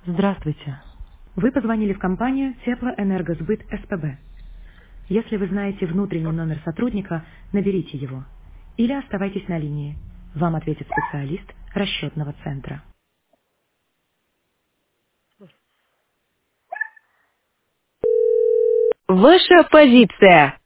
Здравствуйте. Вы позвонили в компанию Теплоэнергосбыт СПБ. Если вы знаете внутренний номер сотрудника, наберите его. Или оставайтесь на линии. Вам ответит специалист расчетного центра. Ваша позиция.